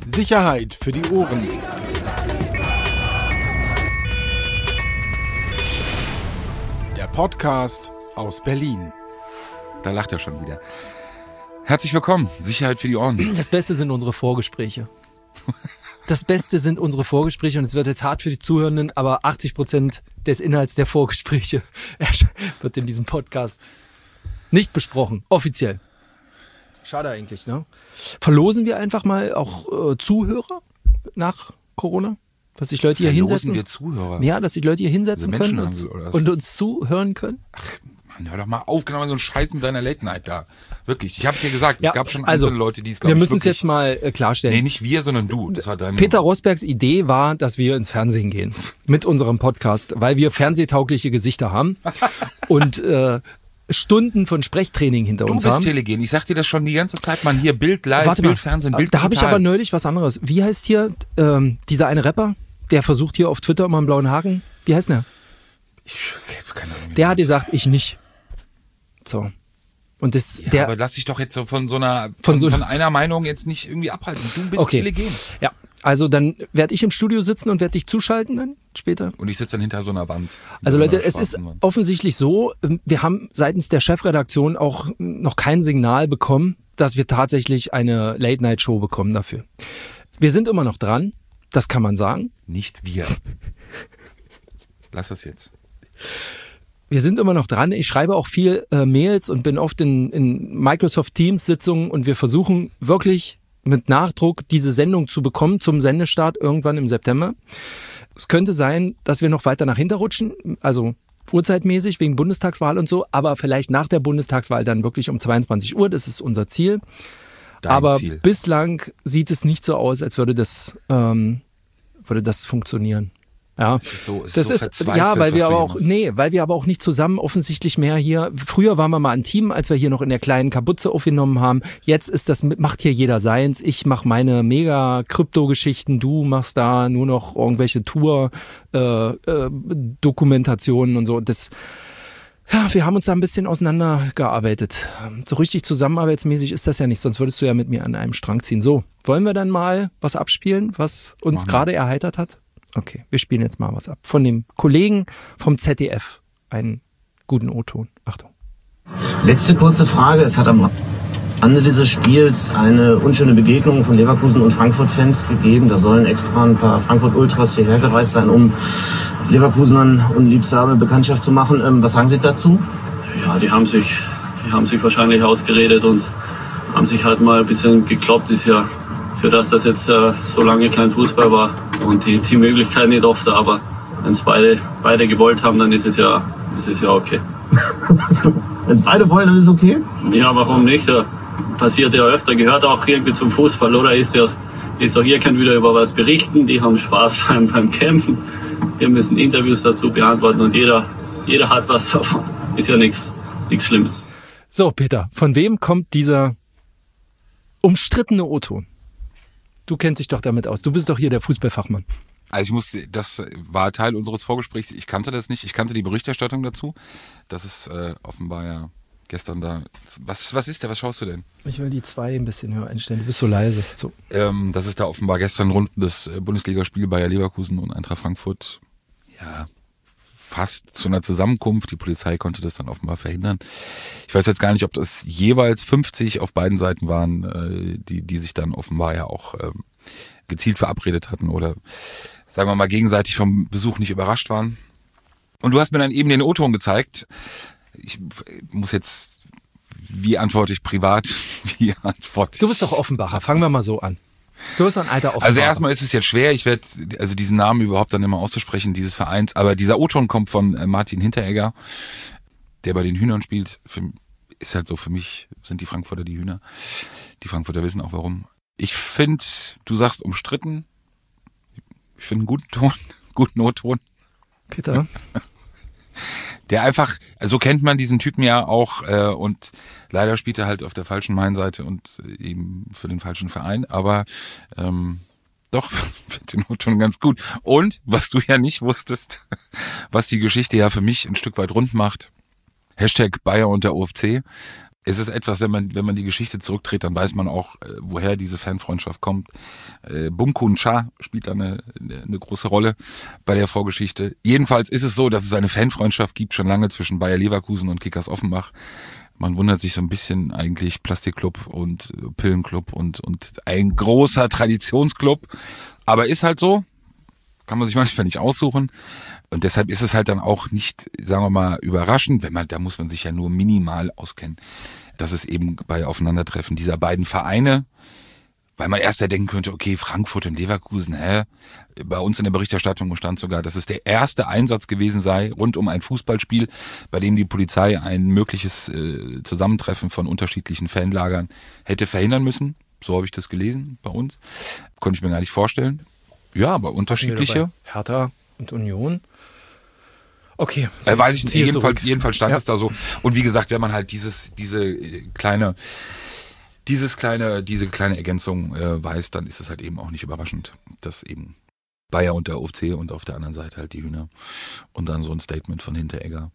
Sicherheit für die Ohren. Der Podcast aus Berlin. Da lacht er schon wieder. Herzlich willkommen, Sicherheit für die Ohren. Das Beste sind unsere Vorgespräche. Das Beste sind unsere Vorgespräche und es wird jetzt hart für die Zuhörenden, aber 80% des Inhalts der Vorgespräche wird in diesem Podcast nicht besprochen, offiziell. Schade eigentlich, ne? Verlosen wir einfach mal auch Zuhörer nach Corona? Dass sich Leute hier hinsetzen? Wir Zuhörer? Ja, dass sich Leute hier hinsetzen können und uns zuhören können? Ach, Mann, hör doch mal auf, genau so einen Scheiß mit deiner Late Night da. Wirklich, ich hab's dir gesagt, es gab schon einzelne Leute, die es glaube ich wir müssen es jetzt mal klarstellen. Nee, nicht wir, sondern du. Das war deine Peter Rosbergs Idee war, dass wir ins Fernsehen gehen mit unserem Podcast, weil wir fernsehtaugliche Gesichter haben und Stunden von Sprechtraining hinter uns haben. Du bist telegen. Ich sag dir das schon die ganze Zeit, Mann. Hier Bild live, Bild Fernsehen, Bild Da habe ich aber neulich was anderes. Wie heißt hier dieser eine Rapper, der versucht hier auf Twitter immer einen blauen Haken? Wie heißt der? Keine Ahnung. Der hat gesagt, ich nicht. So. Und das, ja, aber lass dich doch jetzt so von einer Meinung jetzt nicht irgendwie abhalten. Du bist telegen. Ja. Also dann werde ich im Studio sitzen und werde dich zuschalten dann später. Und ich sitze dann hinter so einer Wand. Also Leute, es ist offensichtlich so, wir haben seitens der Chefredaktion auch noch kein Signal bekommen, dass wir tatsächlich eine Late-Night-Show bekommen dafür. Wir sind immer noch dran, das kann man sagen. Nicht wir. Lass das jetzt. Wir sind immer noch dran. Ich schreibe auch viel Mails und bin oft in Microsoft Teams Sitzungen und wir versuchen wirklich mit Nachdruck diese Sendung zu bekommen zum Sendestart irgendwann im September. Es könnte sein, dass wir noch weiter nach hinten rutschen, also uhrzeitmäßig wegen Bundestagswahl und so, aber vielleicht nach der Bundestagswahl dann wirklich um 22 Uhr, das ist unser Ziel. Ziel. Bislang sieht es nicht so aus, als würde das funktionieren. Ja, das ist ja, weil wir aber auch nicht zusammen offensichtlich mehr hier. Früher waren wir mal ein Team, als wir hier noch in der kleinen Kapuze aufgenommen haben. Jetzt macht hier jeder seins. Ich mache meine mega Krypto-Geschichten, du machst da nur noch irgendwelche Tour-Dokumentationen und so. Wir haben uns da ein bisschen auseinandergearbeitet. So richtig zusammenarbeitsmäßig ist das ja nicht, sonst würdest du ja mit mir an einem Strang ziehen. So, wollen wir dann mal was abspielen, was uns gerade erheitert hat? Okay, wir spielen jetzt mal was ab. Von dem Kollegen vom ZDF. Einen guten O-Ton. Achtung. Letzte kurze Frage. Es hat am Ende dieses Spiels eine unschöne Begegnung von Leverkusen- und Frankfurt-Fans gegeben. Da sollen extra ein paar Frankfurt-Ultras hierher gereist sein, um Leverkusenern unliebsame Bekanntschaft zu machen. Was sagen Sie dazu? Ja, die haben sich wahrscheinlich ausgeredet und haben sich halt mal ein bisschen gekloppt. Ist ja für das jetzt so lange kein Fußball war und die Möglichkeit nicht oft, aber wenn es beide gewollt haben, dann ist es ja okay. Wenn es beide wollen, dann ist es okay? Ja, warum nicht? Passiert ja öfter, gehört auch irgendwie zum Fußball, oder? Ist doch, ihr könnt wieder über was berichten, die haben Spaß beim Kämpfen, wir müssen Interviews dazu beantworten und jeder hat was davon. Ist ja nichts Schlimmes. So, Peter, von wem kommt dieser umstrittene O-Ton? Du kennst dich doch damit aus. Du bist doch hier der Fußballfachmann. Also das war Teil unseres Vorgesprächs. Ich kannte das nicht. Ich kannte die Berichterstattung dazu. Das ist offenbar ja gestern da. Was ist der? Was schaust du denn? Ich will die 2 ein bisschen höher einstellen. Du bist so leise. So. Das ist da offenbar gestern rund das Bundesligaspiel Bayer Leverkusen und Eintracht Frankfurt. Ja, fast zu einer Zusammenkunft. Die Polizei konnte das dann offenbar verhindern. Ich weiß jetzt gar nicht, ob das jeweils 50 auf beiden Seiten waren, die sich dann offenbar ja auch gezielt verabredet hatten oder sagen wir mal gegenseitig vom Besuch nicht überrascht waren. Und du hast mir dann eben den O-Ton gezeigt. Ich muss jetzt, wie antworte ich privat, wie antworte ich? Du bist doch Offenbacher, fangen wir mal so an. Du bist ein alter Offenbacher. Also erstmal ist es jetzt schwer, diesen Namen überhaupt dann immer auszusprechen, dieses Vereins, aber dieser O-Ton kommt von Martin Hinteregger, der bei den Hühnern spielt. Ist halt so, für mich sind die Frankfurter die Hühner. Die Frankfurter wissen auch warum. Ich finde, du sagst umstritten, ich finde einen guten O-Ton. Peter? Der einfach, so kennt man diesen Typen ja auch und leider spielt er halt auf der falschen Mainseite und eben für den falschen Verein, aber doch, finde den O-Ton ganz gut. Und, was du ja nicht wusstest, was die Geschichte ja für mich ein Stück weit rund macht, Hashtag Bayer und der OFC, Es ist etwas, wenn man die Geschichte zurückdreht, dann weiß man auch, woher diese Fanfreundschaft kommt. Bumkun Cha spielt da eine große Rolle bei der Vorgeschichte. Jedenfalls ist es so, dass es eine Fanfreundschaft gibt, schon lange zwischen Bayer Leverkusen und Kickers Offenbach. Man wundert sich so ein bisschen eigentlich, Plastikclub und Pillenclub und ein großer Traditionsclub. Aber ist halt so, kann man sich manchmal nicht aussuchen. Und deshalb ist es halt dann auch nicht, sagen wir mal, überraschend, da muss man sich ja nur minimal auskennen, dass es eben bei Aufeinandertreffen dieser beiden Vereine, weil man erst ja denken könnte, okay, Frankfurt und Leverkusen, bei uns in der Berichterstattung stand sogar, dass es der erste Einsatz gewesen sei, rund um ein Fußballspiel, bei dem die Polizei ein mögliches Zusammentreffen von unterschiedlichen Fanlagern hätte verhindern müssen. So habe ich das gelesen bei uns. Konnte ich mir gar nicht vorstellen. Ja, aber unterschiedliche. Hertha und Union. Okay. Weiß ich nicht. Jedenfalls stand es da so. Und wie gesagt, wenn man halt diese kleine Ergänzung weiß, dann ist es halt eben auch nicht überraschend, dass eben Bayer und der OFC und auf der anderen Seite halt die Hühner und dann so ein Statement von Hinteregger.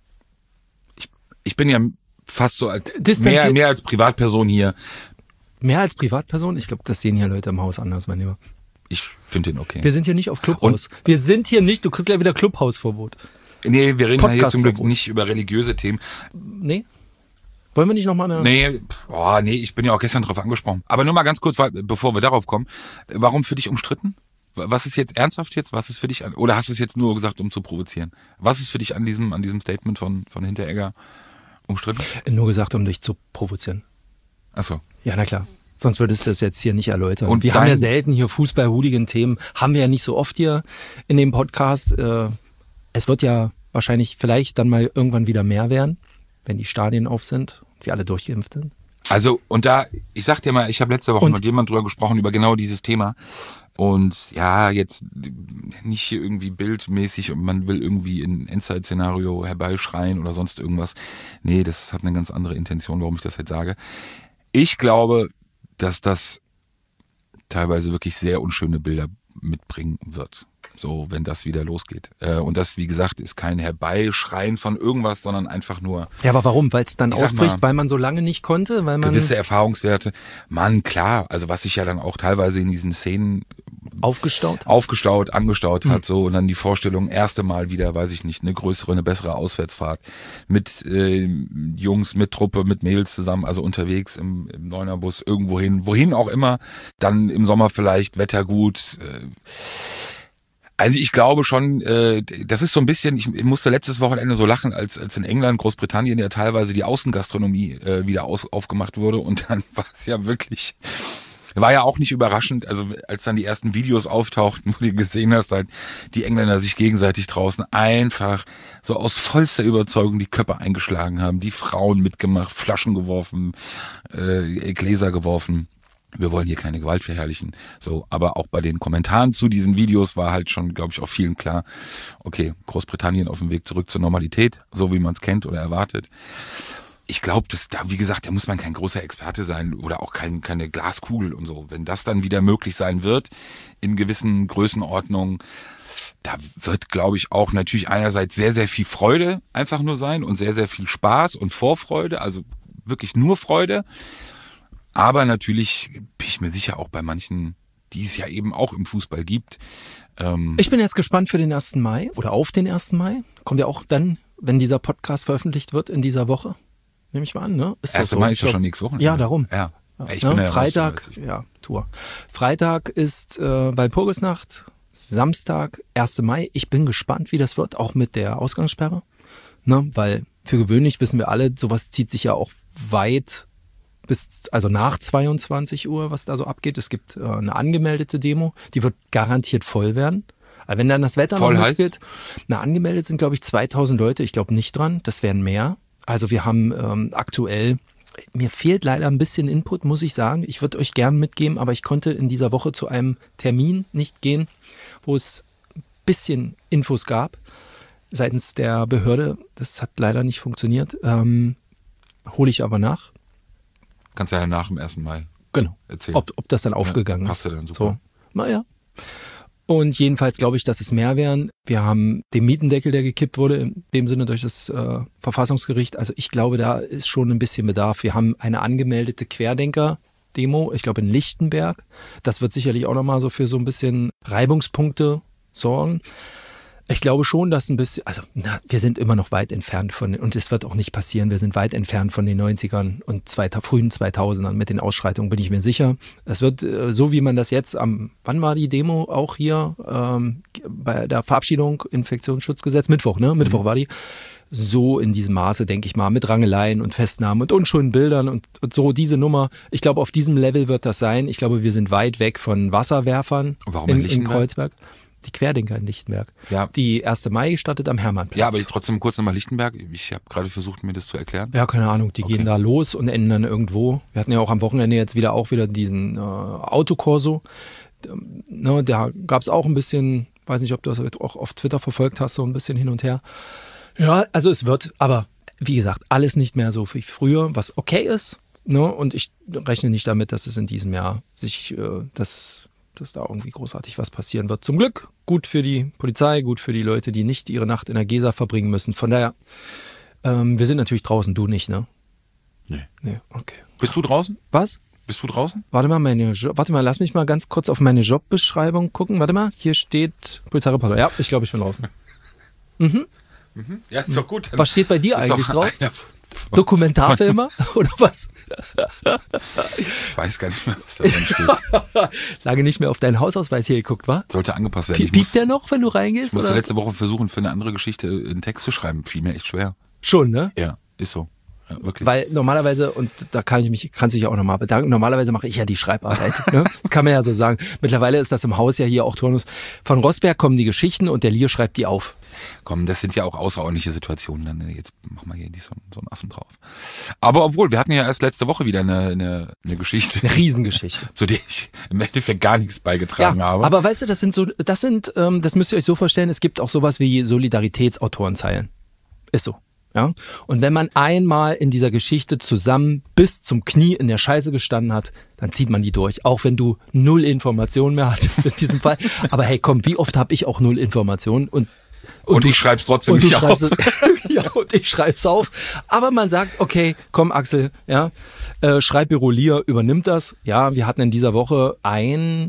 Ich bin ja fast so mehr als Privatperson hier. Mehr als Privatperson? Ich glaube, das sehen hier Leute im Haus anders, mein Lieber. Ich finde den okay. Wir sind hier nicht auf Clubhaus. Du kriegst gleich wieder Clubhausverbot. Nee, wir reden ja hier zum Glück nicht über religiöse Themen. Nee? Wollen wir nicht nochmal eine... Nee, ich bin ja auch gestern drauf angesprochen. Aber nur mal ganz kurz, bevor wir darauf kommen. Warum für dich umstritten? Was ist jetzt ernsthaft jetzt? Was ist für dich oder hast du es jetzt nur gesagt, um zu provozieren? Was ist für dich an diesem Statement von Hinteregger umstritten? Nur gesagt, um dich zu provozieren. Ach so. Ja, na klar. Sonst würdest du das jetzt hier nicht erläutern. Und wir haben ja selten hier Fußball-Hooligan-Themen, haben wir ja nicht so oft hier in dem Podcast. Es wird ja wahrscheinlich vielleicht dann mal irgendwann wieder mehr werden, wenn die Stadien auf sind und wir alle durchgeimpft sind. Also, und ich sag dir mal, ich habe letzte Woche mit jemandem drüber gesprochen, über genau dieses Thema. Und ja, jetzt nicht hier irgendwie bildmäßig und man will irgendwie ein Endzeit-Szenario herbeischreien oder sonst irgendwas. Nee, das hat eine ganz andere Intention, warum ich das jetzt sage. Ich glaube, dass das teilweise wirklich sehr unschöne Bilder mitbringen wird. So, wenn das wieder losgeht. Und das, wie gesagt, ist kein Herbeischreien von irgendwas, sondern einfach nur... Ja, aber warum? Weil es dann ausbricht, weil man so lange nicht konnte? Weil man gewisse Erfahrungswerte. Mann, klar. Also was sich ja dann auch teilweise in diesen Szenen... angestaut hat, so. Und dann die Vorstellung, erste Mal wieder, weiß ich nicht, eine größere, eine bessere Auswärtsfahrt. Mit Jungs, mit Truppe, mit Mädels zusammen, also unterwegs im Neunerbus, irgendwo hin, wohin auch immer. Dann im Sommer vielleicht, Wetter gut, also ich glaube schon, das ist so ein bisschen, ich musste letztes Wochenende so lachen, als in England, Großbritannien ja teilweise die Außengastronomie wieder aufgemacht wurde und dann war es ja wirklich, war ja auch nicht überraschend, also als dann die ersten Videos auftauchten, wo du gesehen hast, halt die Engländer sich gegenseitig draußen einfach so aus vollster Überzeugung die Köpfe eingeschlagen haben, die Frauen mitgemacht, Flaschen geworfen, Gläser geworfen. Wir wollen hier keine Gewalt verherrlichen. So, aber auch bei den Kommentaren zu diesen Videos war halt schon, glaube ich, auch vielen klar, okay, Großbritannien auf dem Weg zurück zur Normalität, so wie man es kennt oder erwartet. Ich glaube, dass da, wie gesagt, da muss man kein großer Experte sein oder auch keine Glaskugel und so. Wenn das dann wieder möglich sein wird, in gewissen Größenordnungen, da wird, glaube ich, auch natürlich einerseits sehr, sehr viel Freude einfach nur sein und sehr, sehr viel Spaß und Vorfreude, also wirklich nur Freude. Aber natürlich bin ich mir sicher auch bei manchen, die es ja eben auch im Fußball gibt. Ich bin jetzt gespannt für den 1. Mai oder auf den 1. Mai. Kommt ja auch dann, wenn dieser Podcast veröffentlicht wird, in dieser Woche. Nehme ich mal an, ne? 1. Mai ist ja schon nächste Woche. Ja, darum. Ja. Ich bin ja Freitag, Tour. Freitag ist Walpurgisnacht, Samstag, 1. Mai. Ich bin gespannt, wie das wird, auch mit der Ausgangssperre. Ne? Weil für gewöhnlich wissen wir alle, sowas zieht sich ja auch weit also nach 22 Uhr, was da so abgeht. Es gibt eine angemeldete Demo, die wird garantiert voll werden. Aber wenn dann das Wetter noch mitspielt, angemeldet sind, glaube ich, 2000 Leute. Ich glaube nicht dran, das wären mehr. Also wir haben aktuell, mir fehlt leider ein bisschen Input, muss ich sagen. Ich würde euch gern mitgeben, aber ich konnte in dieser Woche zu einem Termin nicht gehen, wo es ein bisschen Infos gab seitens der Behörde. Das hat leider nicht funktioniert. Hole ich aber nach. Kannst ja nach dem 1. Mai genau erzählen. Ob das dann aufgegangen ist. Passt ja dann super. So. Naja. Und jedenfalls glaube ich, dass es mehr wären. Wir haben den Mietendeckel, der gekippt wurde, in dem Sinne durch das Verfassungsgericht. Also ich glaube, da ist schon ein bisschen Bedarf. Wir haben eine angemeldete Querdenker-Demo, ich glaube in Lichtenberg. Das wird sicherlich auch nochmal so für so ein bisschen Reibungspunkte sorgen. Ich glaube schon, dass ein bisschen, also wir sind immer noch weit entfernt von, und es wird auch nicht passieren, wir sind weit entfernt von den 90ern und frühen 2000ern mit den Ausschreitungen, bin ich mir sicher. Es wird, so wie man das jetzt wann war die Demo auch hier, bei der Verabschiedung Infektionsschutzgesetz, Mittwoch, ne? Mittwoch war die. So in diesem Maße, denke ich mal, mit Rangeleien und Festnahmen und unschönen Bildern und so diese Nummer. Ich glaube, auf diesem Level wird das sein. Ich glaube, wir sind weit weg von Wasserwerfern. Warum in Kreuzberg. Die Querdenker in Lichtenberg. Ja. Die 1. Mai startet am Hermannplatz. Ja, aber trotzdem kurz nochmal Lichtenberg. Ich habe gerade versucht, mir das zu erklären. Ja, keine Ahnung. Die gehen da los und enden dann irgendwo. Wir hatten ja auch am Wochenende jetzt wieder diesen Autokorso. Da gab es auch ein bisschen, weiß nicht, ob du das auch auf Twitter verfolgt hast, so ein bisschen hin und her. Ja, also es wird, aber wie gesagt, alles nicht mehr so wie früher, was okay ist. Ne? Und ich rechne nicht damit, dass es in diesem Jahr dass da irgendwie großartig was passieren wird. Zum Glück gut für die Polizei, gut für die Leute, die nicht ihre Nacht in der Gesa verbringen müssen. Von daher, wir sind natürlich draußen, du nicht, ne? Nee, okay. Bist du draußen? Was? Bist du draußen? Warte mal, lass mich mal ganz kurz auf meine Jobbeschreibung gucken. Warte mal, hier steht Polizeireporter. Ja, ich glaube, ich bin draußen. Ja, ist doch gut. Was steht bei dir eigentlich drauf? Einer Dokumentarfilmer oder was? Ich weiß gar nicht mehr, was da drin steht. Lange nicht mehr auf deinen Hausausweis hier geguckt, wa? Sollte angepasst werden. Piept der noch, wenn du reingehst? Ich musste oder? letzte Woche versuchen, für eine andere Geschichte einen Text zu schreiben. Fiel mir echt schwer. Schon, ne? Ja, ist so. Ja, wirklich. Weil normalerweise, und da kannst du dich auch nochmal bedanken, normalerweise mache ich ja die Schreibarbeit. Ne? Das kann man ja so sagen. Mittlerweile ist das im Haus ja hier auch Turnus. Von Rosberg kommen die Geschichten und der Lier schreibt die auf. Komm, das sind ja auch außerordentliche Situationen. Dann jetzt machen wir hier nicht so einen Affen drauf. Aber obwohl, wir hatten ja erst letzte Woche wieder eine Geschichte. Eine Riesengeschichte. Zu der ich im Endeffekt gar nichts beigetragen habe. Aber weißt du, das müsst ihr euch so vorstellen, es gibt auch sowas wie Solidaritätsautorenzeilen. Ist so. Ja? Und wenn man einmal in dieser Geschichte zusammen bis zum Knie in der Scheiße gestanden hat, dann zieht man die durch. Auch wenn du 0 Informationen mehr hattest in diesem Fall. Aber hey, komm, wie oft habe ich auch 0 Informationen? Und ich schreib's trotzdem nicht auf. Ja, und ich schreib's auf. Aber man sagt, okay, komm Axel, ja, Schreibbüro Lier übernimmt das. Ja, wir hatten in dieser Woche einen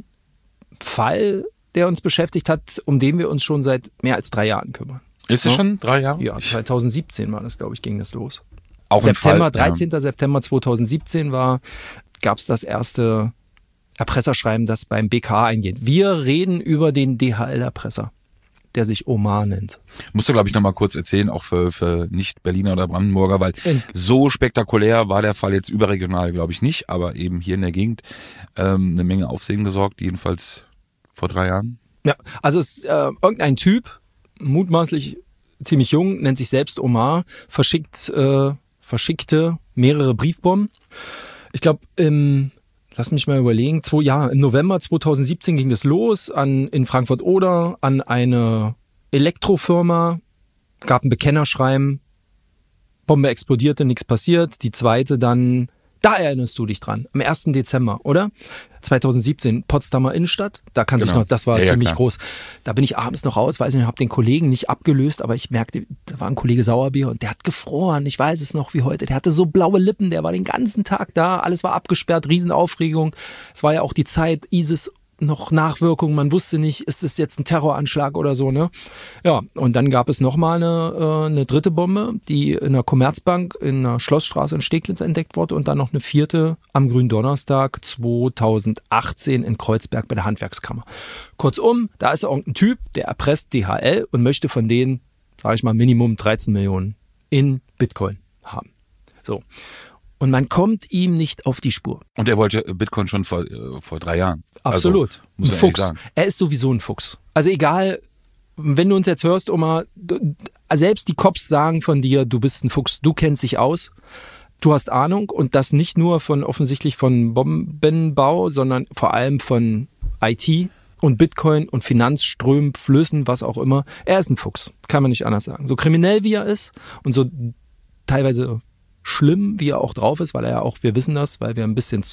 Fall, der uns beschäftigt hat, um den wir uns schon seit mehr als 3 Jahren kümmern. Ist es schon 3 Jahre? Ja, 2017 war das, glaube ich, ging das los. Auch September, Fall, 13. Ja. September 2017 gab es das erste Erpresserschreiben, das beim BK eingeht. Wir reden über den DHL-Erpresser, der sich Omar nennt. Musst du, glaube ich, nochmal kurz erzählen, auch für Nicht-Berliner oder Brandenburger, weil so spektakulär war der Fall jetzt überregional, glaube ich, nicht, aber eben hier in der Gegend eine Menge Aufsehen gesorgt, jedenfalls vor 3 Jahren. Ja, also es ist irgendein Typ, mutmaßlich ziemlich jung, nennt sich selbst Omar, verschickte mehrere Briefbomben. Ich glaube, lass mich mal überlegen, im November 2017 ging das los in Frankfurt-Oder an eine Elektrofirma, gab ein Bekennerschreiben, Bombe explodierte, nichts passiert. Die zweite dann, da erinnerst du dich dran, am 1. Dezember, oder? 2017, Potsdamer Innenstadt, da kann sich noch, das war ziemlich groß. Da bin ich abends noch raus, weiß nicht, habe den Kollegen nicht abgelöst, aber ich merkte, da war ein Kollege Sauerbier und der hat gefroren, ich weiß es noch wie heute, der hatte so blaue Lippen, der war den ganzen Tag da, alles war abgesperrt, Riesenaufregung. Es war ja auch die Zeit, ISIS noch Nachwirkungen, man wusste nicht, ist es jetzt ein Terroranschlag oder so, ne? Ja, und dann gab es nochmal eine dritte Bombe, die in der Commerzbank in der Schlossstraße in Steglitz entdeckt wurde und dann noch eine 4. am Gründonnerstag 2018 in Kreuzberg bei der Handwerkskammer. Kurzum, da ist irgendein Typ, der erpresst DHL und möchte von denen, sage ich mal, Minimum 13 Millionen in Bitcoin haben. So. Und man kommt ihm nicht auf die Spur. Und er wollte Bitcoin schon vor 3 Jahren. Absolut. Also, muss ein man Fuchs. sagen. Er ist sowieso ein Fuchs. Also egal, wenn du uns jetzt hörst, Oma, selbst die Cops sagen von dir, du bist ein Fuchs, du kennst dich aus, du hast Ahnung und das nicht nur offensichtlich von Bombenbau, sondern vor allem von IT und Bitcoin und Finanzströmen, Flüssen, was auch immer. Er ist ein Fuchs, kann man nicht anders sagen. So kriminell wie er ist und so teilweise schlimm, wie er auch drauf ist, weil er ja auch, wir wissen das, weil wir ein bisschen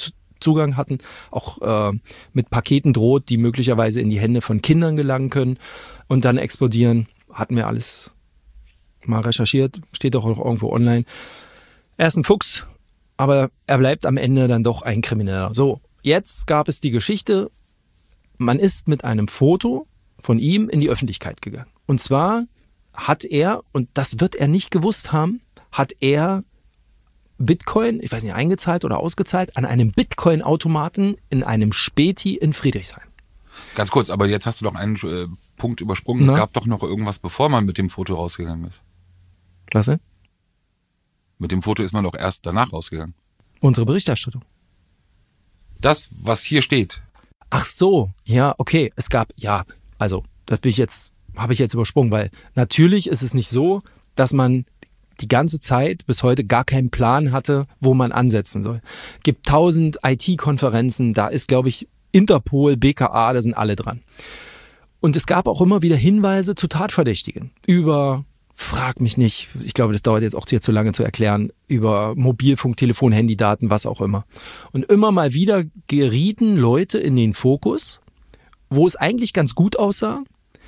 Zugang hatten, auch mit Paketen droht, die möglicherweise in die Hände von Kindern gelangen können und dann explodieren. Hatten wir alles mal recherchiert, steht auch irgendwo online. Er ist ein Fuchs, aber er bleibt am Ende dann doch ein Krimineller. So, jetzt gab es die Geschichte, man ist mit einem Foto von ihm in die Öffentlichkeit gegangen. Und zwar hat er, und das wird er nicht gewusst haben, hat er Bitcoin, ich weiß nicht, eingezahlt oder ausgezahlt, an einem Bitcoin-Automaten in einem Späti in Friedrichshain. Ganz kurz, aber jetzt hast du doch einen Punkt übersprungen. Es gab doch noch irgendwas, bevor man mit dem Foto rausgegangen ist. Was denn? Mit dem Foto ist man doch erst danach rausgegangen. Unsere Berichterstattung. Das, was hier steht. Ach so, ja, okay. Es gab, ja, also, das habe ich jetzt übersprungen, weil natürlich ist es nicht so, dass man die ganze Zeit bis heute gar keinen Plan hatte, wo man ansetzen soll. Gibt 1000 IT-Konferenzen, da ist, glaube ich, Interpol, BKA, da sind alle dran. Und es gab auch immer wieder Hinweise zu Tatverdächtigen über, frag mich nicht, ich glaube, das dauert jetzt auch hier zu lange zu erklären, über Mobilfunk, Telefon, Handydaten, was auch immer. Und immer mal wieder gerieten Leute in den Fokus, wo es eigentlich ganz gut aussah,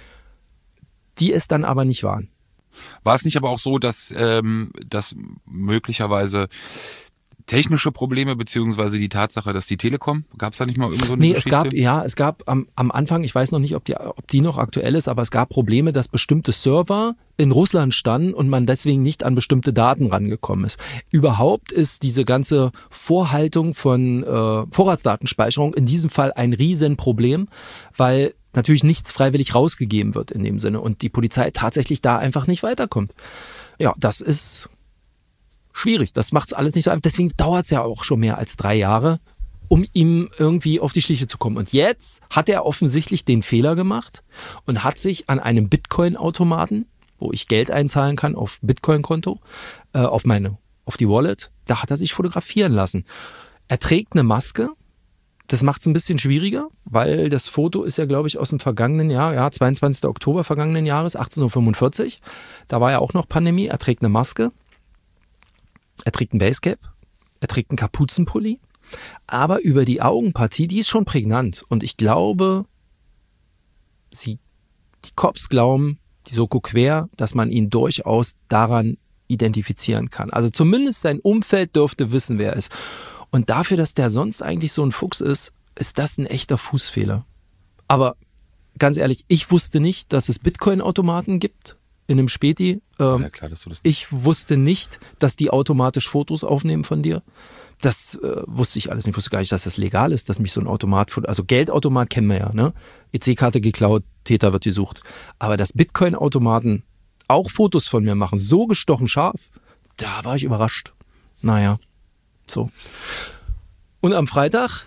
die es dann aber nicht waren. War es nicht aber auch so, dass möglicherweise technische Probleme, beziehungsweise die Tatsache, dass die Telekom, gab es da nicht mal irgend so eine Geschichte? Es gab am Anfang, ich weiß noch nicht, ob die noch aktuell ist, aber es gab Probleme, dass bestimmte Server in Russland standen und man deswegen nicht an bestimmte Daten rangekommen ist. Überhaupt ist diese ganze Vorhaltung von Vorratsdatenspeicherung in diesem Fall ein Riesenproblem, weil natürlich nichts freiwillig rausgegeben wird in dem Sinne und die Polizei tatsächlich da einfach nicht weiterkommt. Ja, das ist schwierig. Das macht es alles nicht so einfach. Deswegen dauert es ja auch schon mehr als 3 Jahre, um ihm irgendwie auf die Schliche zu kommen. Und jetzt hat er offensichtlich den Fehler gemacht und hat sich an einem Bitcoin-Automaten, wo ich Geld einzahlen kann auf Bitcoin-Konto, auf die Wallet, da hat er sich fotografieren lassen. Er trägt eine Maske. Das macht es ein bisschen schwieriger, weil das Foto ist ja, glaube ich, aus dem vergangenen Jahr, 22. Oktober vergangenen Jahres, 18:45 Uhr. Da war ja auch noch Pandemie. Er trägt eine Maske. Er trägt ein Basecap, er trägt einen Kapuzenpulli, aber über die Augenpartie, die ist schon prägnant. Und ich glaube, die Cops glauben, die Soko Quer, dass man ihn durchaus daran identifizieren kann. Also zumindest sein Umfeld dürfte wissen, wer er ist. Und dafür, dass der sonst eigentlich so ein Fuchs ist das ein echter Fußfehler. Aber ganz ehrlich, ich wusste nicht, dass es Bitcoin-Automaten gibt. In einem Späti. Ja, klar, dass du das ich wusste nicht, dass die automatisch Fotos aufnehmen von dir. Das wusste ich alles nicht. Ich wusste gar nicht, dass das legal ist, dass mich so ein Automat, also Geldautomat kennen wir ja, ne? EC-Karte geklaut, Täter wird gesucht. Aber dass Bitcoin-Automaten auch Fotos von mir machen, so gestochen scharf, da war ich überrascht. Naja, so. Und am Freitag,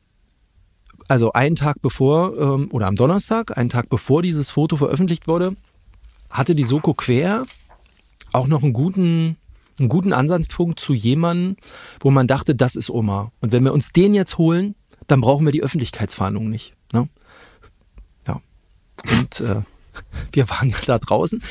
also einen Tag bevor, oder am Donnerstag, einen Tag bevor dieses Foto veröffentlicht wurde, hatte die Soko Quer auch noch einen guten Ansatzpunkt zu jemandem, wo man dachte, das ist Omar. Und wenn wir uns den jetzt holen, dann brauchen wir die Öffentlichkeitsfahndung nicht. Ne? Ja. Und wir waren ja da draußen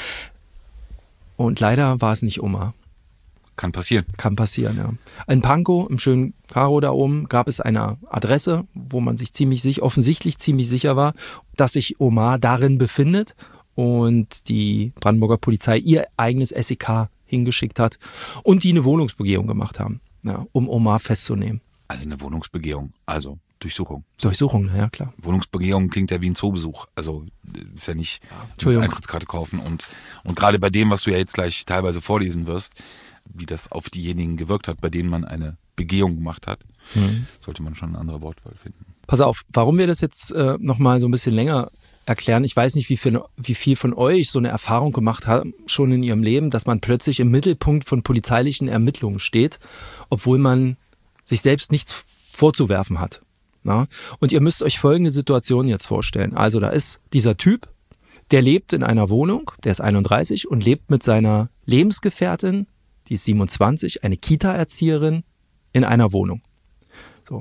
und leider war es nicht Omar. Kann passieren. Kann passieren, ja. In Pankow, im schönen Karo da oben, gab es eine Adresse, wo man sich offensichtlich ziemlich sicher war, dass sich Omar darin befindet. Und die Brandenburger Polizei ihr eigenes SEK hingeschickt hat und die eine Wohnungsbegehung gemacht haben, ja, um Omar festzunehmen. Also eine Wohnungsbegehung, also Durchsuchung. Durchsuchung, ja klar. Wohnungsbegehung klingt ja wie ein Zoobesuch. Also ist ja nicht Eintrittskarte kaufen. Und gerade bei dem, was du ja jetzt gleich teilweise vorlesen wirst, wie das auf diejenigen gewirkt hat, bei denen man eine Begehung gemacht hat, sollte man schon eine andere Wortwahl finden. Pass auf, warum wir das jetzt nochmal so ein bisschen länger erklären. Ich weiß nicht, wie viel von euch so eine Erfahrung gemacht haben, schon in ihrem Leben, dass man plötzlich im Mittelpunkt von polizeilichen Ermittlungen steht, obwohl man sich selbst nichts vorzuwerfen hat. Na? Und ihr müsst euch folgende Situation jetzt vorstellen. Also da ist dieser Typ, der lebt in einer Wohnung, der ist 31 und lebt mit seiner Lebensgefährtin, die ist 27, eine Kita-Erzieherin, in einer Wohnung. So.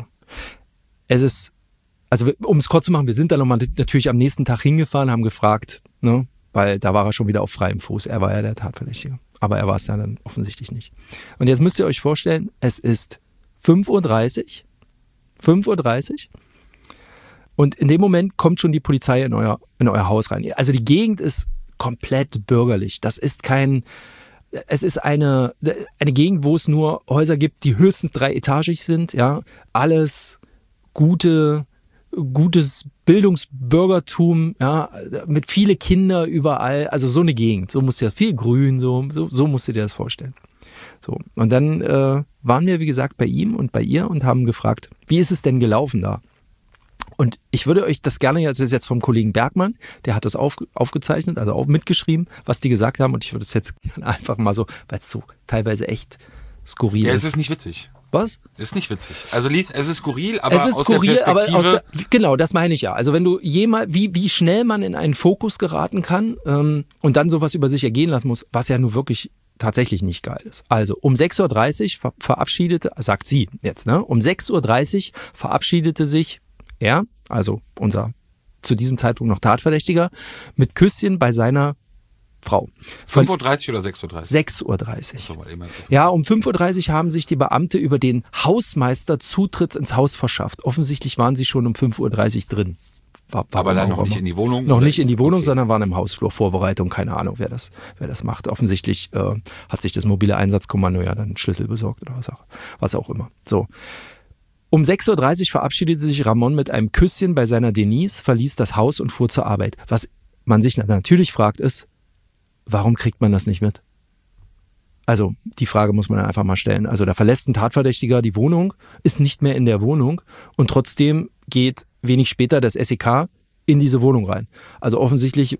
Also um es kurz zu machen, wir sind dann nochmal natürlich am nächsten Tag hingefahren, haben gefragt, ne, weil da war er schon wieder auf freiem Fuß. Er war ja der Tatverdächtige. Aber er war es ja dann offensichtlich nicht. Und jetzt müsst ihr euch vorstellen, es ist 5:30 Uhr. 5:30 Uhr. Und in dem Moment kommt schon die Polizei in euer Haus rein. Also die Gegend ist komplett bürgerlich. Es ist eine Gegend, wo es nur Häuser gibt, die höchstens 3-etagig sind. Ja, alles gutes Bildungsbürgertum, ja, mit viele Kinder überall. Also so eine Gegend. So musst du dir viel Grün, so musst du dir das vorstellen. So. Und dann waren wir, wie gesagt, bei ihm und bei ihr und haben gefragt, wie ist es denn gelaufen da? Und ich würde euch das gerne, das ist jetzt vom Kollegen Bergmann, der hat das aufgezeichnet, also auch mitgeschrieben, was die gesagt haben. Und ich würde es jetzt einfach mal so, weil es so teilweise echt skurril ist. Ja, es ist nicht witzig. Was? Ist nicht witzig. Also es ist skurril, aber es ist aus skurril, der Perspektive... genau, das meine ich ja. Also wenn du wie schnell man in einen Fokus geraten kann und dann sowas über sich ergehen lassen muss, was ja nun wirklich tatsächlich nicht geil ist. Also um 6:30 Uhr verabschiedete, sagt sie jetzt, ne? Um 6:30 Uhr verabschiedete sich er, also unser zu diesem Zeitpunkt noch Tatverdächtiger, mit Küsschen bei seiner Frau. 5:30 Uhr oder 6:30 6:30 Uhr? Uhr. Ja, um 5:30 Uhr haben sich die Beamte über den Hausmeister Zutritt ins Haus verschafft. Offensichtlich waren sie schon um 5:30 Uhr drin. Aber dann noch nicht in die Wohnung? Noch nicht in die Wohnung, sondern waren im Hausflur. Vorbereitung, keine Ahnung, wer das macht. Offensichtlich hat sich das mobile Einsatzkommando ja dann einen Schlüssel besorgt oder was auch immer. So. Um 6:30 Uhr verabschiedete sich Ramon mit einem Küsschen bei seiner Denise, verließ das Haus und fuhr zur Arbeit. Was man sich natürlich fragt ist, warum kriegt man das nicht mit? Also die Frage muss man einfach mal stellen. Also da verlässt ein Tatverdächtiger die Wohnung, ist nicht mehr in der Wohnung und trotzdem geht wenig später das SEK in diese Wohnung rein. Also offensichtlich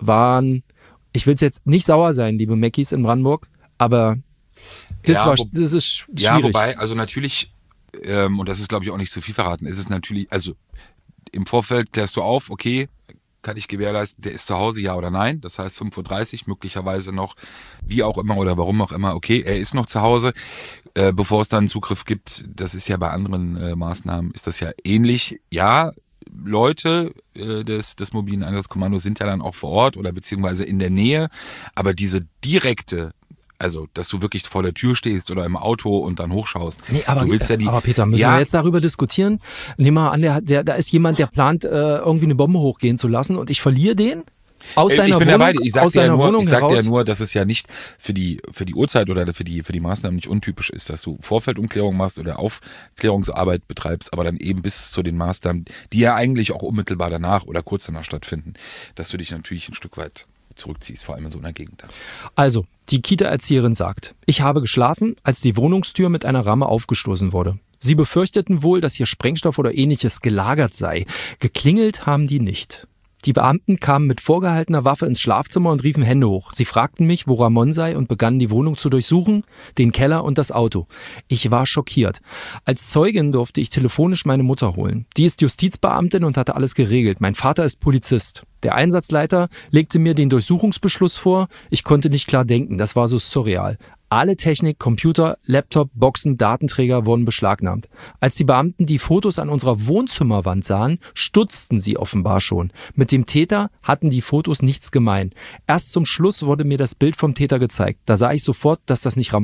ich will es jetzt nicht sauer sein, liebe Mackies in Brandenburg, aber das ist schwierig. Ja, wobei, also natürlich, und das ist glaube ich auch nicht zu viel verraten, ist es natürlich, also im Vorfeld klärst du auf, okay, kann ich gewährleisten, der ist zu Hause, ja oder nein? Das heißt 5:30 Uhr, möglicherweise noch, wie auch immer oder warum auch immer, okay, er ist noch zu Hause, bevor es dann einen Zugriff gibt. Das ist ja bei anderen Maßnahmen, ist das ja ähnlich. Ja, Leute des mobilen Einsatzkommandos sind ja dann auch vor Ort oder beziehungsweise in der Nähe, aber diese direkte, also, dass du wirklich vor der Tür stehst oder im Auto und dann hochschaust. Nee, aber Peter, müssen wir jetzt darüber diskutieren? Nehmen wir an, da ist jemand, der plant, irgendwie eine Bombe hochgehen zu lassen und ich verliere den aus seiner Wohnung. Ich sag dir ja nur, dass es ja nicht für die Uhrzeit oder für die Maßnahmen nicht untypisch ist, dass du Vorfeldumklärung machst oder Aufklärungsarbeit betreibst, aber dann eben bis zu den Maßnahmen, die ja eigentlich auch unmittelbar danach oder kurz danach stattfinden, dass du dich natürlich ein Stück weit zurückziehst, vor allem in so einer Gegend. Also, die Kita-Erzieherin sagt, ich habe geschlafen, als die Wohnungstür mit einer Ramme aufgestoßen wurde. Sie befürchteten wohl, dass hier Sprengstoff oder ähnliches gelagert sei. Geklingelt haben die nicht. Die Beamten kamen mit vorgehaltener Waffe ins Schlafzimmer und riefen Hände hoch. Sie fragten mich, wo Ramon sei und begannen die Wohnung zu durchsuchen, den Keller und das Auto. Ich war schockiert. Als Zeugin durfte ich telefonisch meine Mutter holen. Die ist Justizbeamtin und hatte alles geregelt. Mein Vater ist Polizist. Der Einsatzleiter legte mir den Durchsuchungsbeschluss vor. Ich konnte nicht klar denken. Das war so surreal. Alle Technik, Computer, Laptop, Boxen, Datenträger wurden beschlagnahmt. Als die Beamten die Fotos an unserer Wohnzimmerwand sahen, stutzten sie offenbar schon. Mit dem Täter hatten die Fotos nichts gemein. Erst zum Schluss wurde mir das Bild vom Täter gezeigt. Da sah ich sofort, dass das nicht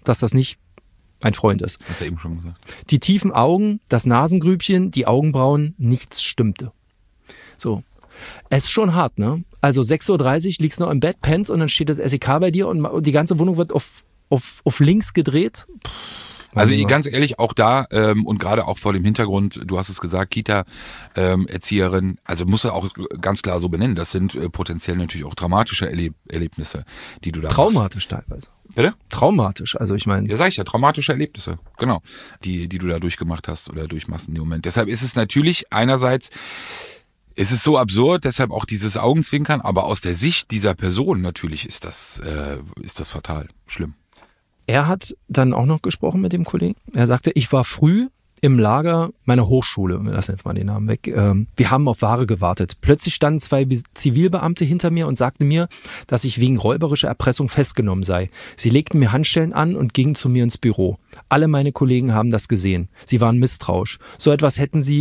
mein Freund ist. Hast du eben schon gesagt. Die tiefen Augen, das Nasengrübchen, die Augenbrauen, nichts stimmte. So. Es ist schon hart, ne? Also 6:30 Uhr liegst du noch im Bett, pennst und dann steht das SEK bei dir und die ganze Wohnung wird auf links gedreht. Also ganz ehrlich, auch da und gerade auch vor dem Hintergrund, du hast es gesagt, Kita-Erzieherin, also muss er auch ganz klar so benennen, das sind potenziell natürlich auch dramatische Erlebnisse, die du da traumatisch machst. Teilweise. Bitte? Traumatisch, also ich meine. Ja, sag ich ja, traumatische Erlebnisse, genau, die du da durchgemacht hast oder durchmachst in dem Moment. Deshalb ist es natürlich einerseits, es ist so absurd, deshalb auch dieses Augenzwinkern, aber aus der Sicht dieser Person natürlich ist das fatal, schlimm. Er hat dann auch noch gesprochen mit dem Kollegen. Er sagte, ich war früh im Lager meiner Hochschule, wir lassen jetzt mal den Namen weg, wir haben auf Ware gewartet. Plötzlich standen 2 Zivilbeamte hinter mir und sagten mir, dass ich wegen räuberischer Erpressung festgenommen sei. Sie legten mir Handschellen an und gingen zu mir ins Büro. Alle meine Kollegen haben das gesehen. Sie waren misstrauisch. So etwas hätten sie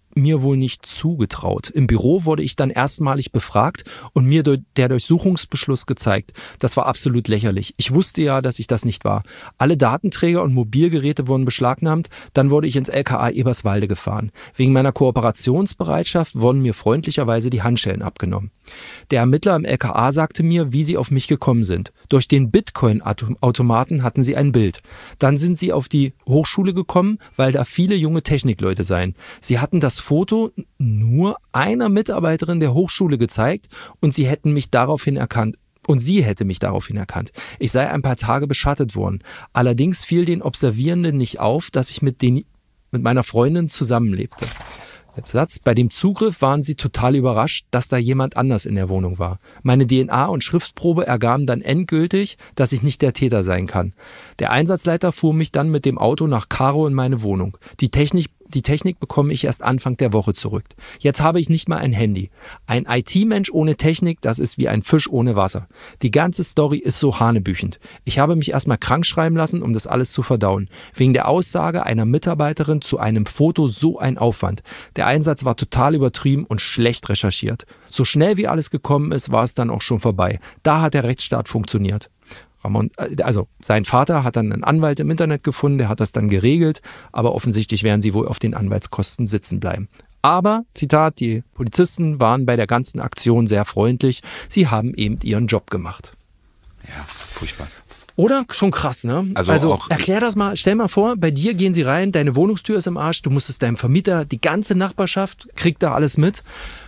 mir wohl nicht zugetraut. Im Büro wurde ich dann erstmalig befragt und mir der Durchsuchungsbeschluss gezeigt. Das war absolut lächerlich. Ich wusste ja, dass ich das nicht war. Alle Datenträger und Mobilgeräte wurden beschlagnahmt. Dann wurde ich ins LKA Eberswalde gefahren. Wegen meiner Kooperationsbereitschaft wurden mir freundlicherweise die Handschellen abgenommen. Der Ermittler im LKA sagte mir, wie sie auf mich gekommen sind. Durch den Bitcoin-Automaten hatten sie ein Bild. Dann sind sie auf die Hochschule gekommen, weil da viele junge Technikleute seien. Sie hatten das Foto nur einer Mitarbeiterin der Hochschule gezeigt und sie hätten mich daraufhin erkannt. Und sie hätte mich daraufhin erkannt. Ich sei ein paar Tage beschattet worden. Allerdings fiel den Observierenden nicht auf, dass ich mit meiner Freundin zusammenlebte. Jetzt Satz. Bei dem Zugriff waren sie total überrascht, dass da jemand anders in der Wohnung war. Meine DNA- und Schriftprobe ergaben dann endgültig, dass ich nicht der Täter sein kann. Der Einsatzleiter fuhr mich dann mit dem Auto nach Karo in meine Wohnung. Die Technik bekomme ich erst Anfang der Woche zurück. Jetzt habe ich nicht mal ein Handy. Ein IT-Mensch ohne Technik, das ist wie ein Fisch ohne Wasser. Die ganze Story ist so hanebüchend. Ich habe mich erstmal krank schreiben lassen, um das alles zu verdauen. Wegen der Aussage einer Mitarbeiterin zu einem Foto so ein Aufwand. Der Einsatz war total übertrieben und schlecht recherchiert. So schnell wie alles gekommen ist, war es dann auch schon vorbei. Da hat der Rechtsstaat funktioniert. Also sein Vater hat dann einen Anwalt im Internet gefunden, der hat das dann geregelt, aber offensichtlich werden sie wohl auf den Anwaltskosten sitzen bleiben. Aber, Zitat, die Polizisten waren bei der ganzen Aktion sehr freundlich, sie haben eben ihren Job gemacht. Ja, furchtbar. Oder? Schon krass, ne? Also auch, erklär das mal, stell mal vor, bei dir gehen sie rein, deine Wohnungstür ist im Arsch, du musstest deinem Vermieter, die ganze Nachbarschaft kriegt da alles mit.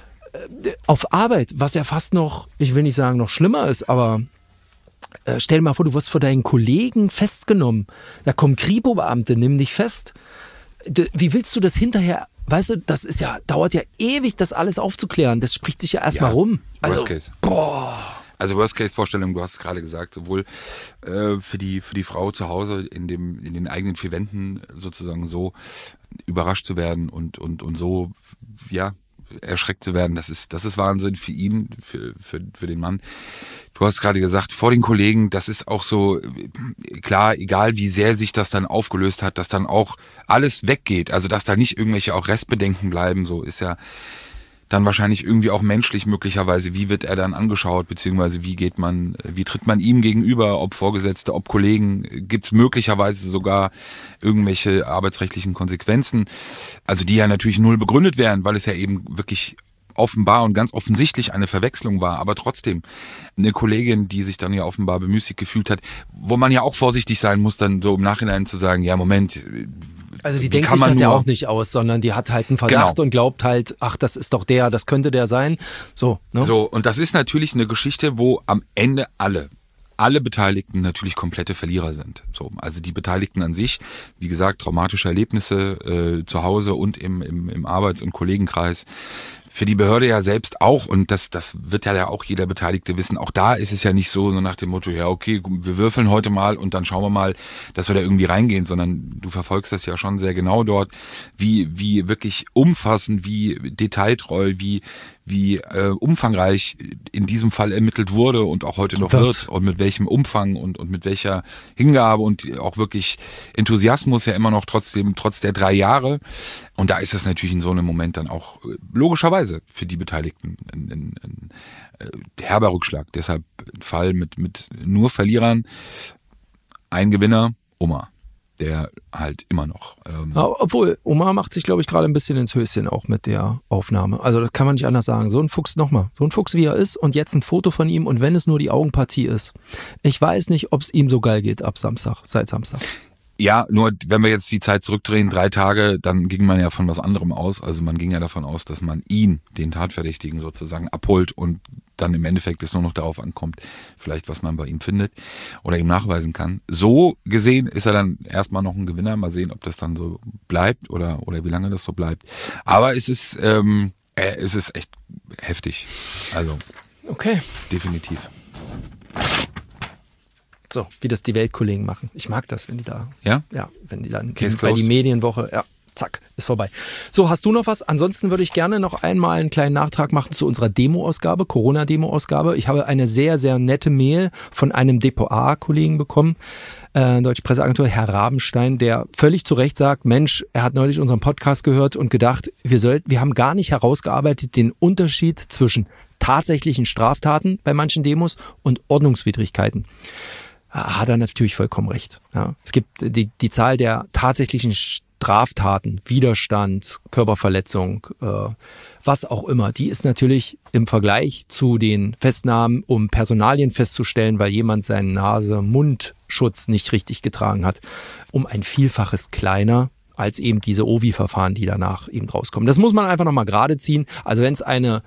Auf Arbeit, was ja fast noch, ich will nicht sagen noch schlimmer ist, aber stell dir mal vor, du wirst von deinen Kollegen festgenommen. Da kommen Kripo-Beamte, nimm dich fest. Wie willst du das hinterher, weißt du, das ist ja, dauert ja ewig, das alles aufzuklären. Das spricht sich ja erstmal rum. Also, Worst Case. Boah. Also Worst-Case-Vorstellung, du hast es gerade gesagt, sowohl für die Frau zu Hause in den eigenen vier Wänden sozusagen so überrascht zu werden und so, ja, erschreckt zu werden, das ist Wahnsinn für ihn, für den Mann. Du hast gerade gesagt, vor den Kollegen, das ist auch so, klar, egal wie sehr sich das dann aufgelöst hat, dass dann auch alles weggeht, also dass da nicht irgendwelche auch Restbedenken bleiben, so ist ja dann wahrscheinlich irgendwie auch menschlich möglicherweise, wie wird er dann angeschaut, beziehungsweise wie tritt man ihm gegenüber, ob Vorgesetzte, ob Kollegen, gibt's möglicherweise sogar irgendwelche arbeitsrechtlichen Konsequenzen, also die ja natürlich null begründet wären, weil es ja eben wirklich offenbar und ganz offensichtlich eine Verwechslung war, aber trotzdem eine Kollegin, die sich dann ja offenbar bemüßigt gefühlt hat, wo man ja auch vorsichtig sein muss, dann so im Nachhinein zu sagen, ja Moment, also die denkt sich das ja auch nicht aus, sondern die hat halt einen Verdacht und glaubt halt, ach, das ist doch das könnte der sein. So, ne? So, und das ist natürlich eine Geschichte, wo am Ende alle Beteiligten natürlich komplette Verlierer sind. So, also die Beteiligten an sich, wie gesagt, traumatische Erlebnisse zu Hause und im Arbeits- und Kollegenkreis. Für die Behörde ja selbst auch, und das wird ja auch jeder Beteiligte wissen, auch da ist es ja nicht so nach dem Motto, ja okay, wir würfeln heute mal und dann schauen wir mal, dass wir da irgendwie reingehen, sondern du verfolgst das ja schon sehr genau dort, wie wirklich umfassend, wie detailtreu, wie umfangreich in diesem Fall ermittelt wurde und auch heute noch wird und mit welchem Umfang und mit welcher Hingabe und auch wirklich Enthusiasmus ja immer noch trotz der 3 Jahre. Und da ist das natürlich in so einem Moment dann auch logischerweise für die Beteiligten ein herber Rückschlag. Deshalb ein Fall mit nur Verlierern, ein Gewinner, Oma. Der halt immer noch. Obwohl, Oma macht sich, glaube ich, gerade ein bisschen ins Höschen auch mit der Aufnahme. Also das kann man nicht anders sagen. So ein Fuchs wie er ist und jetzt ein Foto von ihm und wenn es nur die Augenpartie ist. Ich weiß nicht, ob es ihm so geil geht seit Samstag. Ja, nur wenn wir jetzt die Zeit zurückdrehen, 3 Tage, dann ging man ja von was anderem aus. Also man ging ja davon aus, dass man ihn, den Tatverdächtigen sozusagen, abholt und dann im Endeffekt es nur noch darauf ankommt, vielleicht was man bei ihm findet oder ihm nachweisen kann. So gesehen ist er dann erstmal noch ein Gewinner. Mal sehen, ob das dann so bleibt oder wie lange das so bleibt. Aber es ist echt heftig. Also okay, definitiv. So, wie das die Weltkollegen machen. Ich mag das, wenn die da, ja, wenn die dann Case bei die closed. Medienwoche, ja, zack, ist vorbei. So, hast du noch was? Ansonsten würde ich gerne noch einmal einen kleinen Nachtrag machen zu unserer Demo-Ausgabe, Corona-Demo-Ausgabe. Ich habe eine sehr, sehr nette Mail von einem DPA-Kollegen bekommen, Deutsche Presseagentur, Herr Rabenstein, der völlig zu Recht sagt, Mensch, er hat neulich unseren Podcast gehört und gedacht, wir haben gar nicht herausgearbeitet den Unterschied zwischen tatsächlichen Straftaten bei manchen Demos und Ordnungswidrigkeiten. Hat er natürlich vollkommen recht. Ja. Es gibt die Zahl der tatsächlichen Straftaten, Widerstand, Körperverletzung, was auch immer, die ist natürlich im Vergleich zu den Festnahmen, um Personalien festzustellen, weil jemand seinen Nase-Mund-Schutz nicht richtig getragen hat, um ein Vielfaches kleiner als eben diese OVI-Verfahren, die danach eben rauskommen. Das muss man einfach nochmal gerade ziehen. Also wenn es eine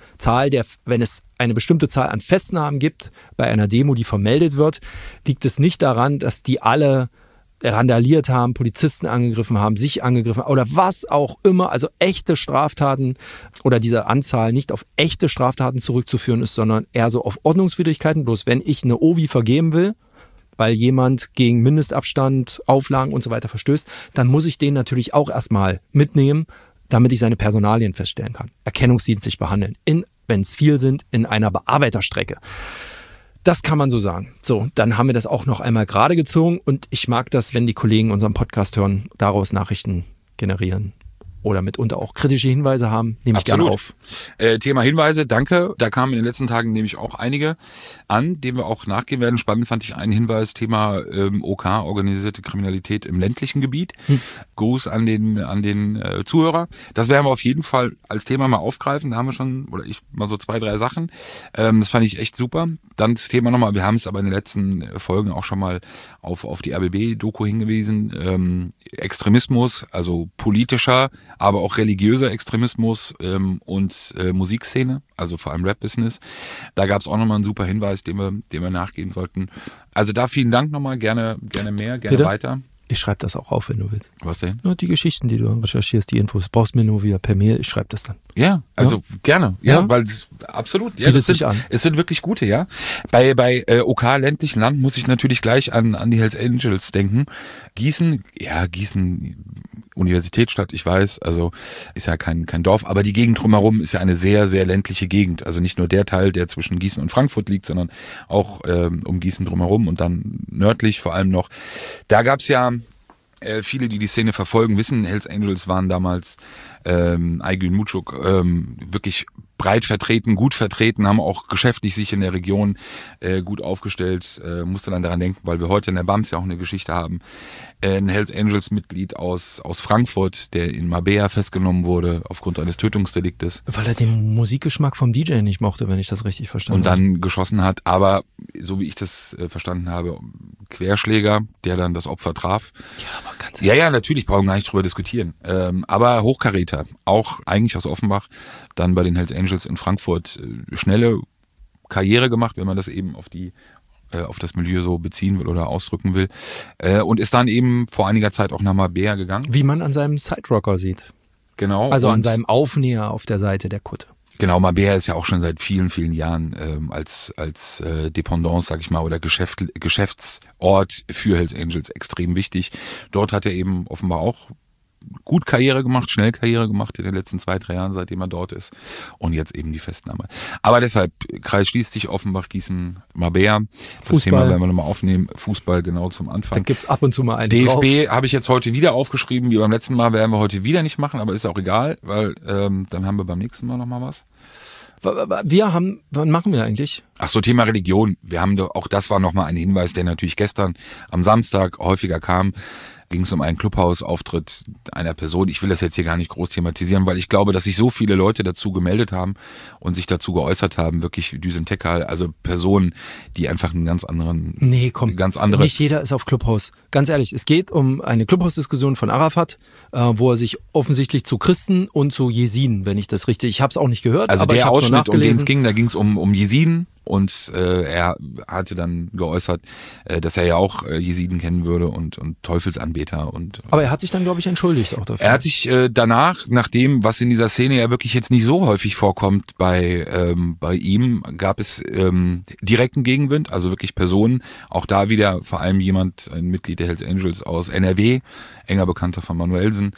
bestimmte Zahl an Festnahmen gibt bei einer Demo, die vermeldet wird, liegt es nicht daran, dass die alle randaliert haben, Polizisten angegriffen haben, sich angegriffen haben oder was auch immer. Also echte Straftaten oder diese Anzahl nicht auf echte Straftaten zurückzuführen ist, sondern eher so auf Ordnungswidrigkeiten. Bloß wenn ich eine OVI vergeben will, weil jemand gegen Mindestabstand, Auflagen und so weiter verstößt, dann muss ich den natürlich auch erstmal mitnehmen, damit ich seine Personalien feststellen kann. Erkennungsdienstlich behandeln. Wenn es viel sind, in einer Bearbeiterstrecke. Das kann man so sagen. So, dann haben wir das auch noch einmal gerade gezogen und ich mag das, wenn die Kollegen unseren Podcast hören, daraus Nachrichten generieren oder mitunter auch kritische Hinweise haben, nehme ich gerne auf. Thema Hinweise, danke. Da kamen in den letzten Tagen nämlich auch einige an, denen wir auch nachgehen werden. Spannend fand ich einen Hinweis, Thema OK, organisierte Kriminalität im ländlichen Gebiet. Gruß an den Zuhörer. Das werden wir auf jeden Fall als Thema mal aufgreifen. Da haben wir schon, oder ich mal so 2, 3 Sachen. Das fand ich echt super. Dann das Thema nochmal, wir haben es aber in den letzten Folgen auch schon mal auf die RBB-Doku hingewiesen. Extremismus, also politischer, aber auch religiöser Extremismus und Musikszene, also vor allem Rap-Business. Da gab es auch nochmal einen super Hinweis, dem wir nachgehen sollten. Also da vielen Dank nochmal, gerne mehr, gerne Bitte? Weiter. Ich schreibe das auch auf, wenn du willst. Was denn? Nur die Geschichten, die du recherchierst, die Infos. Brauchst mir nur wieder per Mail, ich schreibe das dann. Ja, also gerne. Ja, weil es absolut. Ja, es sind wirklich gute, ja. Bei OK ländlichen Land muss ich natürlich gleich an die Hells Angels denken. Gießen, Universitätsstadt, ich weiß, also ist ja kein Dorf, aber die Gegend drumherum ist ja eine sehr, sehr ländliche Gegend. Also nicht nur der Teil, der zwischen Gießen und Frankfurt liegt, sondern auch um Gießen drumherum und dann nördlich vor allem noch. Da gab's ja viele, die Szene verfolgen, wissen, Hells Angels waren damals Aygün Muçuk wirklich breit vertreten, gut vertreten, haben auch geschäftlich sich in der Region gut aufgestellt. Musste dann daran denken, weil wir heute in der BAMS ja auch eine Geschichte haben. Ein Hells Angels Mitglied aus Frankfurt, der in Marbella festgenommen wurde aufgrund eines Tötungsdeliktes. Weil er den Musikgeschmack vom DJ nicht mochte, wenn ich das richtig verstanden habe. Und dann geschossen hat, aber so wie ich das verstanden habe, Querschläger, der dann das Opfer traf. Ja, aber ganz ehrlich. Ja, natürlich, brauchen wir gar nicht drüber diskutieren. Aber Hochkaräter, auch eigentlich aus Offenbach, dann bei den Hells Angels in Frankfurt schnelle Karriere gemacht, wenn man das eben auf das Milieu so beziehen will oder ausdrücken will. Und ist dann eben vor einiger Zeit auch nach Marbella gegangen. Wie man an seinem Siderocker sieht. Genau. Also an seinem Aufnäher auf der Seite der Kutte. Genau, Marbella ist ja auch schon seit vielen, vielen Jahren als Dependance, sag ich mal, oder Geschäftsort für Hells Angels extrem wichtig. Dort hat er eben offenbar auch gut Karriere gemacht, schnell Karriere gemacht in den letzten 2, 3 Jahren, seitdem er dort ist. Und jetzt eben die Festnahme. Aber deshalb, Kreis schließt sich, Offenbach, Gießen, Marbella. Das Fußball. Thema werden wir nochmal aufnehmen. Fußball genau zum Anfang. Da gibt's ab und zu mal einen DFB habe ich jetzt heute wieder aufgeschrieben, wie beim letzten Mal, werden wir heute wieder nicht machen, aber ist auch egal, weil dann haben wir beim nächsten Mal nochmal was. Wann machen wir eigentlich? Ach so, Thema Religion. Wir haben doch, auch das war nochmal ein Hinweis, der natürlich gestern am Samstag häufiger kam. Ging es um einen Clubhouse-Auftritt einer Person. Ich will das jetzt hier gar nicht groß thematisieren, weil ich glaube, dass sich so viele Leute dazu gemeldet haben und sich dazu geäußert haben, wirklich wie Düsen Tekal, also Personen, die einfach einen ganz anderen... Nee, komm, nicht jeder ist auf Clubhouse. Ganz ehrlich, es geht um eine Clubhouse-Diskussion von Arafat, wo er sich offensichtlich zu Christen und zu Jesiden, wenn ich das richtig... Ich habe es auch nicht gehört, also aber ich habe es Ausschnitt, nachgelesen. Um den es ging, da ging es um Jesiden. Und er hatte dann geäußert, dass er ja auch Jesiden kennen würde und Teufelsanbeter. Aber er hat sich dann, glaube ich, entschuldigt auch dafür. Er hat sich danach, nach dem, was in dieser Szene ja wirklich jetzt nicht so häufig vorkommt bei ihm, gab es direkten Gegenwind, also wirklich Personen, auch da wieder vor allem ein Mitglied der Hells Angels aus NRW, enger Bekannter von Manuelsen,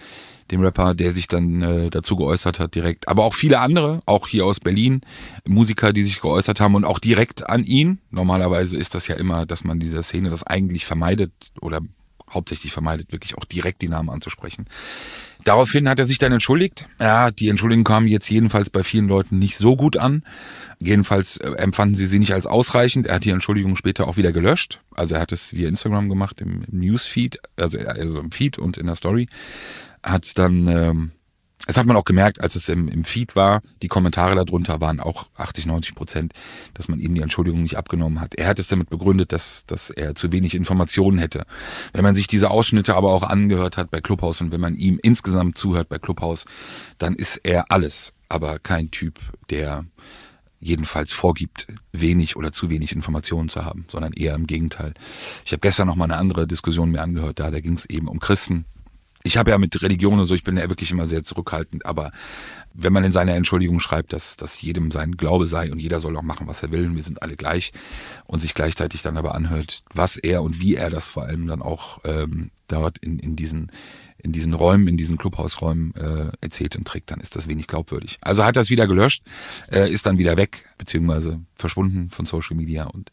dem Rapper, der sich dann dazu geäußert hat direkt. Aber auch viele andere, auch hier aus Berlin, Musiker, die sich geäußert haben und auch direkt an ihn. Normalerweise ist das ja immer, dass man dieser Szene das eigentlich vermeidet oder hauptsächlich vermeidet, wirklich auch direkt die Namen anzusprechen. Daraufhin hat er sich dann entschuldigt. Ja, die Entschuldigung kam jetzt jedenfalls bei vielen Leuten nicht so gut an. Jedenfalls empfanden sie nicht als ausreichend. Er hat die Entschuldigung später auch wieder gelöscht. Also er hat es via Instagram gemacht, im Newsfeed, also im Feed und in der Story. Hat es dann, das hat man auch gemerkt, als es im Feed war, die Kommentare darunter waren auch 80-90%, dass man ihm die Entschuldigung nicht abgenommen hat. Er hat es damit begründet, dass er zu wenig Informationen hätte. Wenn man sich diese Ausschnitte aber auch angehört hat bei Clubhouse und wenn man ihm insgesamt zuhört bei Clubhouse, dann ist er alles, aber kein Typ, der jedenfalls vorgibt, wenig oder zu wenig Informationen zu haben, sondern eher im Gegenteil. Ich habe gestern noch mal eine andere Diskussion mir angehört, da ging es eben um Christen. Ich habe ja mit Religion und so, ich bin ja wirklich immer sehr zurückhaltend, aber wenn man in seiner Entschuldigung schreibt, dass jedem sein Glaube sei und jeder soll auch machen, was er will, und wir sind alle gleich und sich gleichzeitig dann aber anhört, was er und wie er das vor allem dann auch dort in diesen Räumen, in diesen Clubhausräumen erzählt und trägt, dann ist das wenig glaubwürdig. Also hat er es wieder gelöscht, ist dann wieder weg, beziehungsweise verschwunden von Social Media und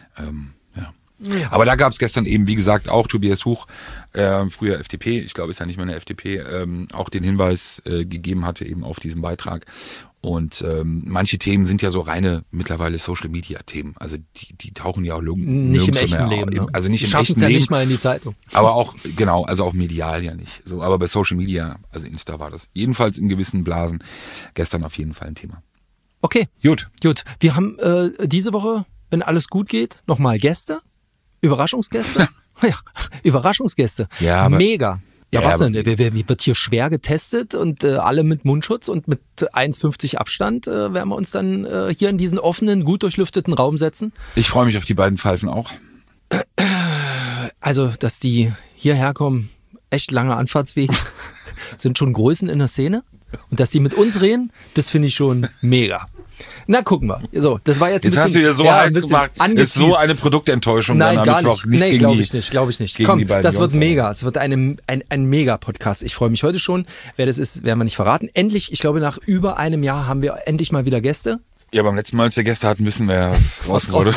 ja. Aber da gab es gestern eben, wie gesagt, auch Tobias Huch, früher FDP, ich glaube, ist ja nicht mehr eine FDP, auch den Hinweis gegeben hatte eben auf diesen Beitrag. Und manche Themen sind ja so reine mittlerweile Social-Media-Themen. Also die tauchen ja auch nicht im echten Leben. Ne? Also nicht die im echten Leben. Leben. Nicht mal in die Zeitung. Aber auch, genau, also auch medial ja nicht. So, aber bei Social Media, also Insta war das jedenfalls in gewissen Blasen gestern auf jeden Fall ein Thema. Okay. Gut. Wir haben diese Woche, wenn alles gut geht, nochmal Gäste. Überraschungsgäste? Ja, Überraschungsgäste. Ja, aber mega. Ja, ja, was denn? Wird hier schwer getestet und alle mit Mundschutz und mit 1,50 Abstand werden wir uns dann hier in diesen offenen, gut durchlüfteten Raum setzen. Ich freue mich auf die beiden Pfeifen auch. Also, dass die hierher kommen, echt lange Anfahrtswege, sind schon Größen in der Szene. Und dass die mit uns reden, das finde ich schon mega. Na, gucken wir. So, das war jetzt ein bisschen, hast du ja so heiß gemacht. Ist so eine Produktenttäuschung. Nein, dann, gar nicht. Nee, glaube ich nicht. Komm, das wird mega. Es wird ein Mega-Podcast. Ich freue mich heute schon. Wer das ist, werden wir nicht verraten. Endlich, ich glaube, nach über einem Jahr haben wir endlich mal wieder Gäste. Ja, beim letzten Mal, als wir Gäste hatten, wissen wir, was wurde.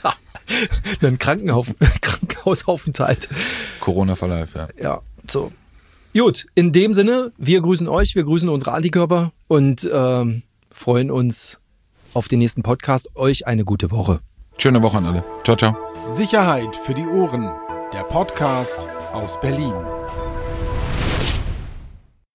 Ein Krankenhausaufenthalt. Corona-Verlauf, ja. Ja, so. Gut, in dem Sinne, wir grüßen euch, wir grüßen unsere Antikörper und freuen uns auf den nächsten Podcast. Euch eine gute Woche. Schöne Woche an alle. Ciao, ciao. Sicherheit für die Ohren. Der Podcast aus Berlin.